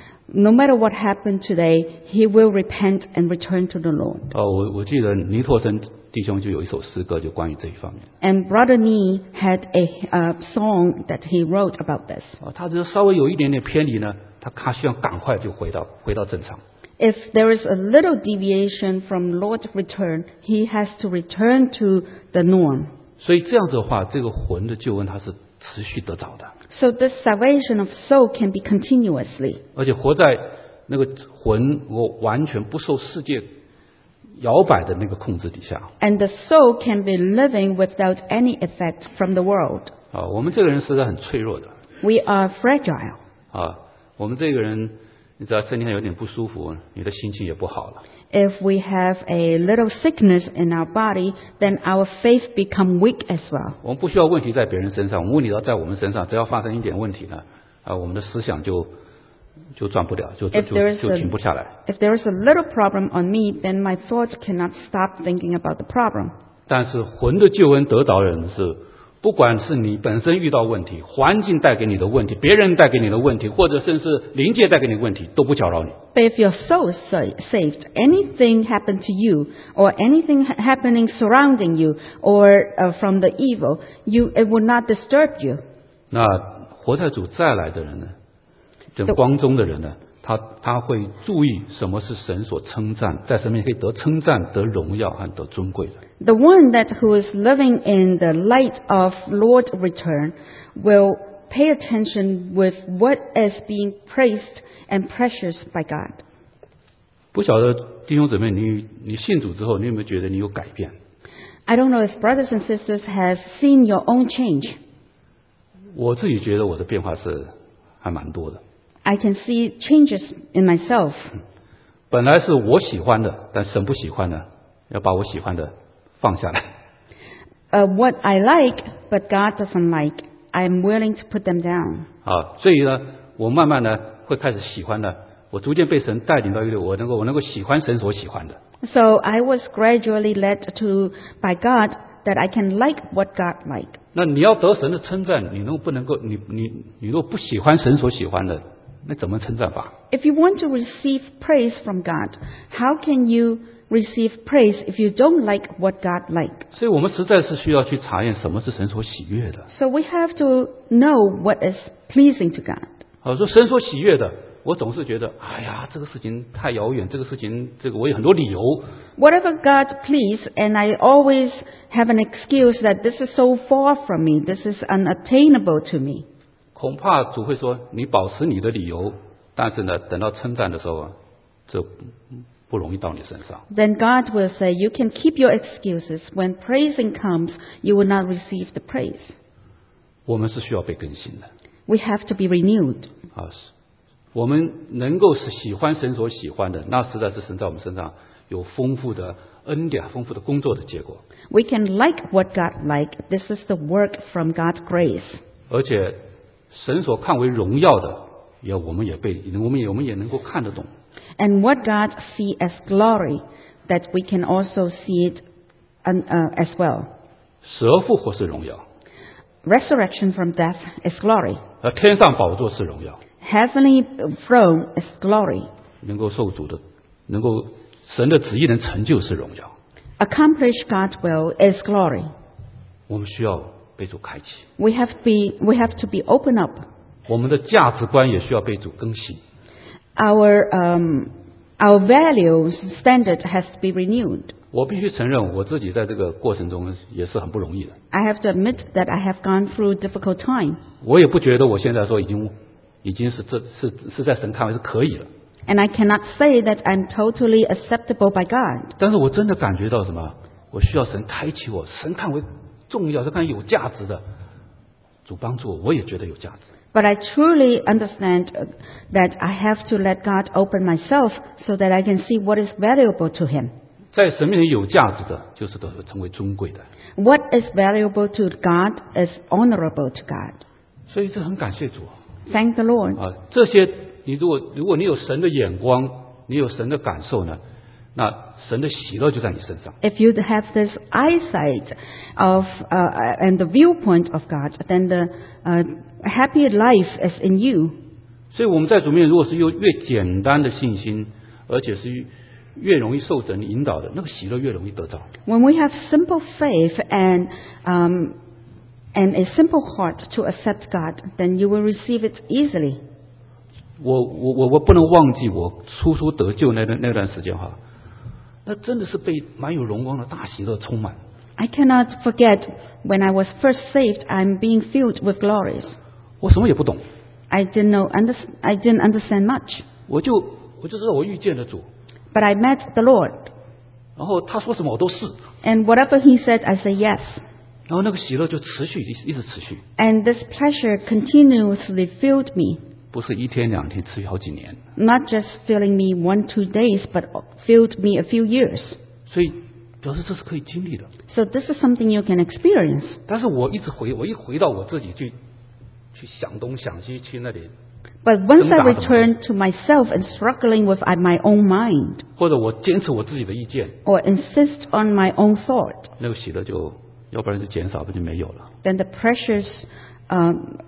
no matter what happened today, he will repent and return to the Lord. 哦，我我记得尼拓生弟兄就有一首诗歌，就关于这一方面。 And Brother Nee had a uh, song that he wrote about this. 啊，他只要稍微有一点点偏离呢，他他希望赶快就回到回到正常。 If there is a little deviation from Lord's return, he has to return to the norm. 所以这样子的话，这个魂的救恩它是持续得着的， So this salvation of soul can be continuously. 而且活在那个魂我完全不受世界摇摆的那个控制底下。 And the soul can be living without any effect from the world. 啊，我们这个人实在很脆弱的 We are fragile. 啊，我们这个人，你知道身体上有点不舒服，你的心情也不好了。 If we have a little sickness in our body, then our faith become weak as well. 我们不需要问题在别人身上，我们问题要在我们身上。只要发生一点问题呢，啊，我们的思想就就转不了，就就 If there 就 is 就停不下来。 a, if there is a little problem on me, then my thoughts cannot stop thinking about the problem. 但是魂的救恩得着人是，不管是你本身遇到问题，环境带给你的问题，别人带给你的问题，或者甚至灵界带给你的问题，都不搅扰你。 But if your soul is sa- saved, anything happened to you, or anything ha- happening surrounding you, or uh, from the evil, you it would not disturb you. 那活在主再来的人呢，这对光中的人呢，他他会注意什么是神所称赞，在神面前可以得称赞、得荣耀和得尊贵的。 The one that who is living in the light of Lord return will pay attention with what is being praised and precious by God. 不晓得弟兄姊妹，你你信主之后，你有没有觉得你有改变？ I don't know if brothers and sisters have seen your own change. 我自己觉得我的变化是还蛮多的。 I can see changes in myself. 本来是我喜欢的，但神不喜欢的，要把我喜欢的放下来。 Uh, what I like, but God doesn't like, I'm willing to put them down. 啊，所以呢，我慢慢的会开始喜欢的，我逐渐被神带领到一个我能够我能够喜欢神所喜欢的。 So I was gradually led to by God that I can like what God like. 那你要得神的称赞，你如果不能够，你你你如果不喜欢神所喜欢的，那怎么称赞法？ If you want to receive praise from God, how can you receive praise if you don't like what God like? 所以我们实在是需要去查验什么是神所喜悦的。 So we have to know what is pleasing to God. 好，说神所喜悦的，我总是觉得，哎呀，这个事情太遥远，这个事情，这个我有很多理由。 Whatever God please, and I always have an excuse that this is so far from me, this is unattainable to me. 恐怕主会说，你保持你的理由，但是呢，等到称赞的时候啊，这不容易到你身上。 Then God will say, you can keep your excuses. When praising comes, you will not receive the praise. 我们是需要被更新的 We have to be renewed. 啊！是我们能够是喜欢神所喜欢的，那实在是神在我们身上有丰富的恩典、丰富的工作的结果。 We can like what God like. This is the work from God's grace. 而且神所看为荣耀的，也我们也被我们也我们也能够看得懂。 And what God see as glory, that we can also see it un- uh, as well. 死而复活是荣耀， Resurrection from death is glory. 而天上宝座是荣耀。 Heavenly throne is glory. 能够受主的，能够神的旨意能成就是荣耀。 Accomplish God's will is glory. 我们需要被主开启， We have to be, we have to be open up. 我们的价值观也需要被主更新。 Our, um, our values standard has to be renewed. 我必须承认，我自己在这个过程中也是很不容易的。 I have to admit that I have gone through a difficult time. 我也不觉得我现在说已经已经是这是是在神看来是可以了。 And I cannot say that I'm totally acceptable by God. 但是我真的感觉到什么？我需要神开启我，神看为重要，神看有价值的，主帮助我，我也觉得有价值。 But I truly understand that I have to let God open myself so that I can see what is valuable to Him. 在神面前有价值的，就是都成为尊贵的。 What is valuable to God is honorable to God. 所以这很感谢主 Thank the Lord. 啊！这些你如果如果你有神的眼光，你有神的感受呢，那神的喜乐就在你身上。 If you have this eyesight of uh, and the viewpoint of God, then the uh, happy life is in you. 所以我们在主面前，如果是有越简单的信心，而且是越容易受神引导的，那个喜乐越容易得到。 When we have simple faith and um, and a simple heart to accept God, then you will receive it easily. 我我我我不能忘记我初初得救那段那段时间哈，那真的是被满有荣光的大喜乐充满。 I cannot forget when I was first saved, I'm being filled with glories. 我什么也不懂， I didn't know, under, I didn't understand much, 我就我就知道我遇见了主， but I met the Lord, 然后他说什么我都是， and whatever He said, I say yes. 然后那个喜乐就持续一直一直持续， And this pleasure continuously filled me, 不是一天两天，持续好几年。 not just filling me one, two days, but filled me a few years. 所以表示这是可以经历的。 So this is something you can experience. 但是我一直回我一回到我自己去去想东想西去那里， But once I 挣扎什么 return to myself and struggling with my own mind, 或者我坚持我自己的意见， or insist on my own thought, 那个喜乐就要不然就减少，不就没有了。 then the pressures um,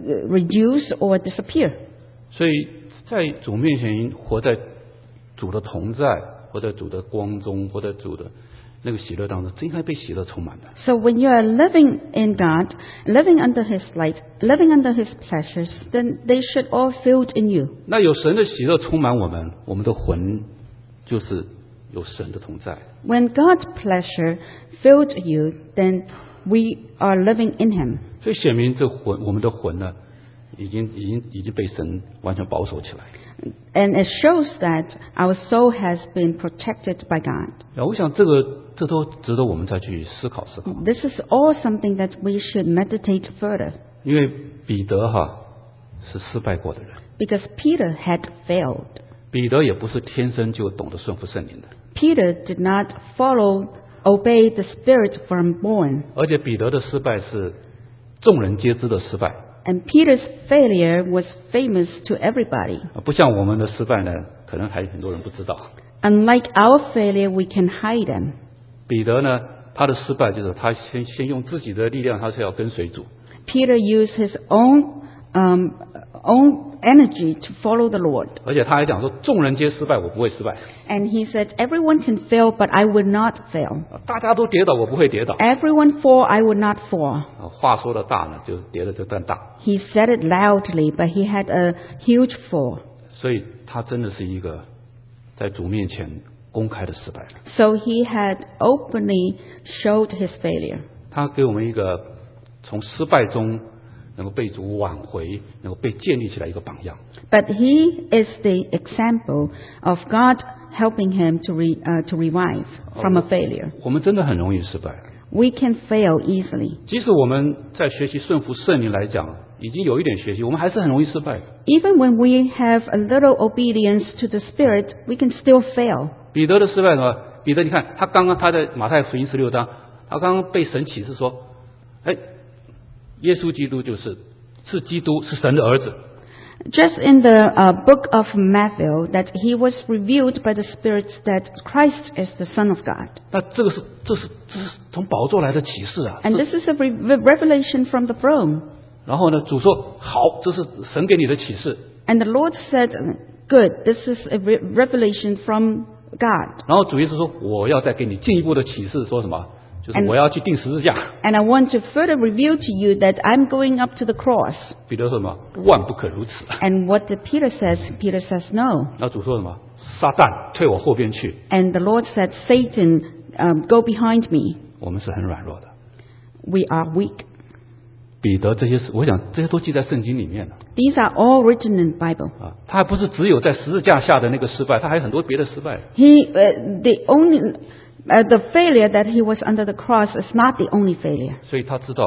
reduce or disappear. 所以在主面前活在主的同在，活在主的光中，活在主的那个喜乐当中，这应该被喜乐充满的。 So when you are living in God, living under His light, living under His pleasures, then they should all filled in you. 那有神的喜乐充满我们，我们的魂就是有神的同在。 When God's pleasure filled you, then we are living in Him. 所以显明这魂，我们的魂呢，已经已经已经被神完全保守起来。 And it shows that our soul has been protected by God. 啊，我想这个这都值得我们再去思考思考。 This is all something that we should meditate further. 因为彼得哈是失败过的人， Because Peter had failed. 彼得也不是天生就懂得顺服圣灵的， Peter did not follow, obey the Spirit from born. 而且彼得的失败是众人皆知的失败， And Peter's failure was famous to everybody. 啊不像我们的失败呢，可能还很多人不知道。 Unlike our failure, we can hide them. 彼得呢，他的失败就是他先先用自己的力量，他是要跟随主， Peter used his own um, own energy to follow the Lord. 而且他还讲说，众人皆失败，我不会失败。 And he said, everyone can fail, but I would not fail. 啊大家都跌倒，我不会跌倒。 Everyone fall, I would not fall. 啊话说的大呢，就是跌的就更大。 He said it loudly, but he had a huge fall. 所以他真的是一个在主面前公开的失败。 So he had openly showed his failure. 他给我们一个从失败中能够被主挽回，能够被建立起来一个榜样。 But he is the example of God helping him to, re, uh, to revive from a failure. 我们真的很容易失败， We can fail easily. 即使我们在学习顺服圣灵来讲，已经有一点学习，我们还是很容易失败。 Even when we have a little obedience to the Spirit, we can still fail. 彼得的失败呢？彼得，你看他刚刚他在马太福音十六章，他刚刚被神启示说，哎，耶稣基督就是是基督，是神的儿子。 Just in the uh, book of Matthew, that he was revealed by the Spirit that Christ is the Son of God. 那这个是这是这是从宝座来的启示啊。 And 这 this is a re- revelation from the throne. 然后呢，主说好，这是神给你的启示。 And the Lord said, good, this is a re- revelation from God. 然后主耶稣说，我要再给你进一步的启示，说什么？就是我要去钉十字架。 And I want to further reveal to you that I'm going up to the cross. 彼得说什么？万不可如此。 And what did Peter says? Peter says no. 然后主说什么？撒旦退我后边去。 And the Lord said, Satan, um, go behind me. 我们是很软弱的。 We are weak. 彼得这些事，我想这些都记在圣经里面了 These are all written in the Bible. 啊。他还不是只有在十字架下的那个失败，他还有很多别的失败。 He, uh, the only, uh, the failure that he was under the cross is not the only failure. 所以他知道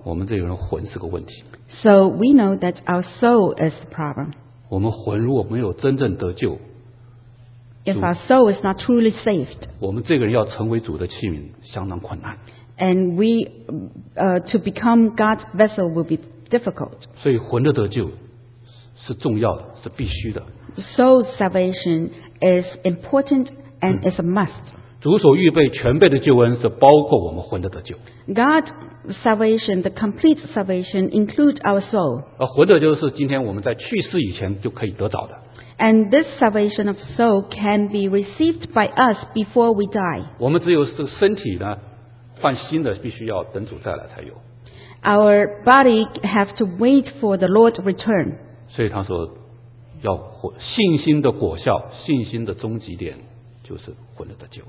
我们这个人魂是个问题。 So we know that our soul is the problem. 我们魂如果没有真正得救， If our soul is not truly saved, 我们这个人要成为主的器皿相当困难。 and we uh, to become God's vessel will be difficult. 所以魂的得救是重要的，是必须的。 The soul's salvation is important and is a must. 主所预备全备的救恩是包括我们魂的得救， God's salvation, the complete salvation, includes our soul. 而魂的就是今天我们在去世以前就可以得着的。 And this salvation of soul can be received by us before we die. 我们只有这个身体呢，换新的必须要等主再来才有。 Our body have to wait for the Lord's return. 所以他说，要活信心的果效，信心的终极点就是魂的得救。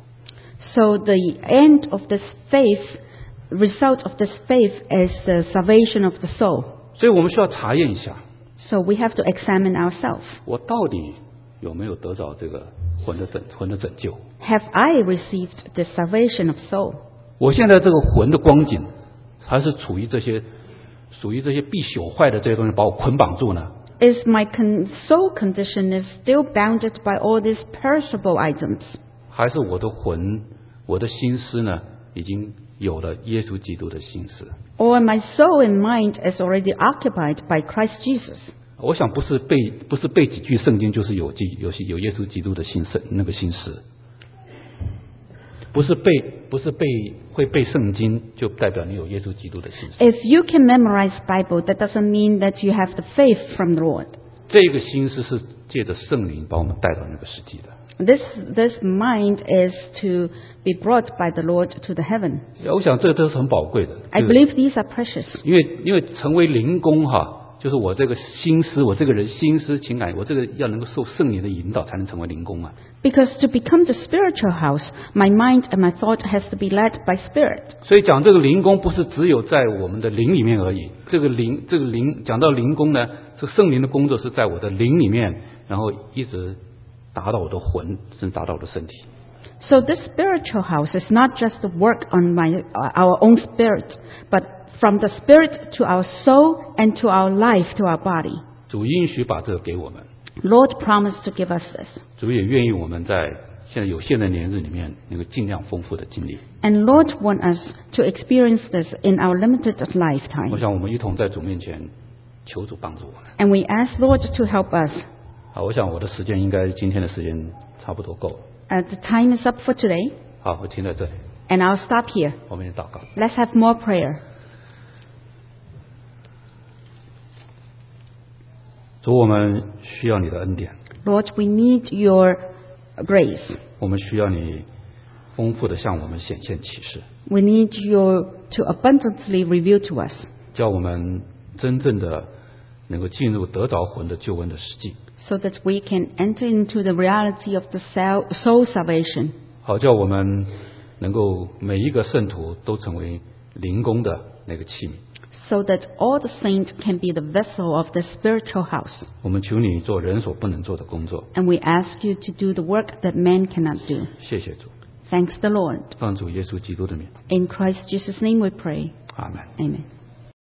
So the end of this faith, result of this faith is the salvation of the soul. 所以我们需要查验一下， So we have to examine ourselves. 我到底有没有得着这个魂的拯魂的拯救？ Have I received the salvation of soul? 我现在这个魂的光景，还是处于这些属于这些必朽坏的这些东西把我捆绑住呢？ Is my con- soul condition is still bounded by all these perishable items? 还是我的魂，我的心思呢，已经有了耶稣基督的心思？ Or my soul and mind is already occupied by Christ Jesus? 我想不是背不是背几句圣经，就是有基有有耶稣基督的心思那个心思。不是背不是背会背圣经，就代表你有耶稣基督的心思。 If you can memorize Bible, that doesn't mean that you have the faith from the Lord. 这个心思是借着圣灵把我们带到那个世界的。 This this mind is to be brought by the Lord to the heaven. 我想这都是很宝贵的。 I believe these are precious. 因为因为成为灵工哈，就是我这个心思，我这个人心思情感，我这个要能够受圣灵的引导，才能成为灵工啊。 Because to become the spiritual house, my mind and my thought has to be led by Spirit. 所以讲这个灵工不是只有在我们的灵里面而已。这个灵，这个灵讲到灵工呢，这圣灵的工作是在我的灵里面，然后一直达到我的魂，甚至达到我的身体。 So this spiritual house is not just the work on my uh, our own spirit, but from the spirit to our soul and to our life, to our body. 主应许把这个给我们， Lord promised to give us this. 主也愿意我们在现在有限的年日里面，能够尽量丰富的经历。 And Lord wants us to experience this in our limited 我 lifetime. 想我们一同在主面前求主帮助我们。 And we ask Lord to help us. 好，我想我的时间应该今天的时间差不多够了。 Uh, the time is up for today, 好，我停在这里， and I'll stop here. 我们也祷告。 Let's have more prayer. 主，我们需要你的恩典， Lord, we need your grace. 我们需要你丰富的向我们显现启示， We need you to abundantly reveal to us, 叫我们真正的能够进入得着魂的救恩的实际， so that we can enter into the reality of the sal- soul salvation, 好叫我们能够每一个圣徒都成为灵工的那个器皿。 so that all the saints can be the vessel of the spiritual house. 我们求你做人所不能做的工作， And we ask you to do the work that man cannot do. 谢谢主， Thanks the Lord. 奉主耶稣基督的名， In Christ Jesus' name we pray. 阿门。 Amen.